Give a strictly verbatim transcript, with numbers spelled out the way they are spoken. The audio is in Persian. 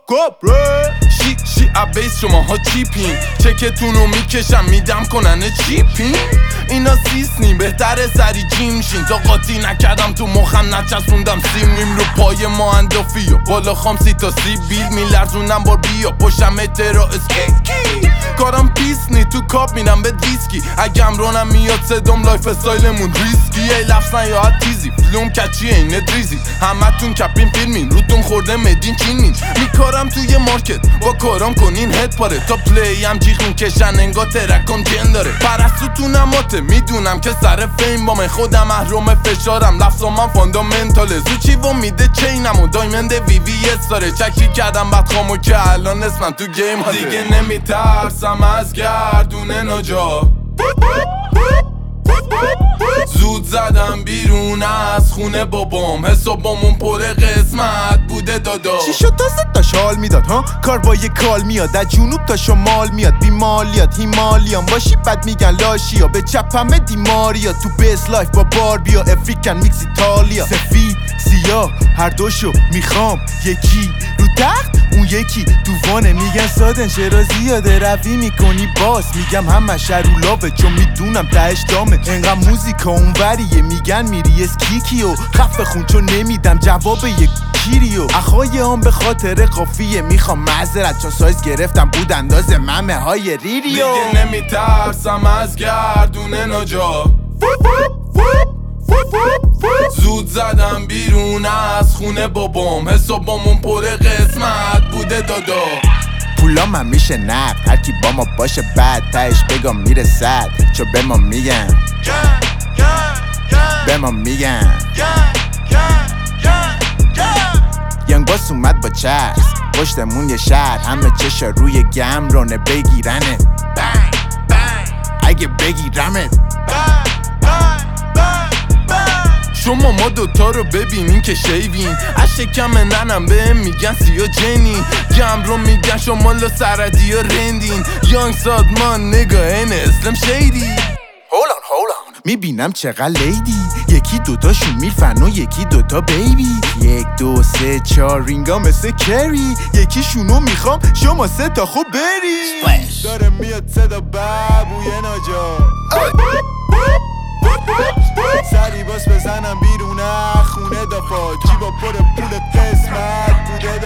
کبره شی شی ابیس شماها چیپین چکتونو میکشم میدم کنن چیپین اینا سیسنی بهتره سری جیم شین تا قاطی نکردم تو مخم نچسوندم سیمیم رو پای ما اندافی و بالا خام سی تا سی بیل میلرزونم بار بیا پشم اترا اسکیکی کارم پیسنی تو کاب میرم به دیسکی اگم رونم میاد صدام لایف استایلمون ریسکی ای لفظن یا حد تیزی فلوم کچیه اینه دریزی همه تون کپین فیلمین روتون خورده مدین چینین میکارم توی مارکت با کارام کنین هد پاره تا پلی هم جیغ میکشن انگا ترکام جن داره پرستو تو نماته میدونم که سر فیم با من خودم محروم فشارم لفظام من فاندامنتاله زوچی و میده چینم و دایمند وی وی اس داره چکی کردم بعد خامو که الان اسمم تو گیم هاده دیگه نمیترسم از گردونه نجا زود زدم بیرون از خونه بابام حسابامون پر قسمت بوده دادا چی شد تا ست تا شال میداد ها کار با یه کال میاد از جنوب تا شمال میاد بیمالیات هیمالیان باشی بد میگن لاشیا به چپ همه دیماریا تو بیس لایف با بار بیا افریکن میکس ایتالیا سفید سیاه هر دوشو میخوام یکی رو تخت اون یکی دوانه میگن سادن چرا زیاده روی میکنی باس میگم همه شرولاوه چون میدونم تهش دامه انقدر موزیکا اونوریه میگن میری اسکیکیو خفه خون چون نمیدم جواب یک کیریو اخوای هم به خاطر قافیه میخوام معذرت چون سایز گرفتم بود انداز ممه های ریریو دیگه نمیترسم از گردونه نجا زود زدم بیرون از خونه بابام حسابامون پر قسمت بوده دادا پولام هم میشه نقد هرکی با ما باشه بعد تهش بگم میره صد چو به ما میگن به ما میگن ینگ باس اومد با چرس پشتمون یه شهر همه چشا روی گمرانه بگیرنه اگه بگیرمت شما ما دوتا رو ببینین که شیوین از شکم ننم بهم میگن سیا جنین گم رو میگن شما لا سردی و رندین یانگ سادمان نگاه این اسلم شیدی هولان هولان میبینم چقدر لیدی یکی دوتاشون میرفن و یکی دوتا بیبی یک دو سه چار رینگا مثل کری یکیشونو میخوام شما سه تا خوب بری داره میاد صدا بابوی نجا سری باس بزنم بیرونه خونه دافا جیبا پر پول قسمت بوده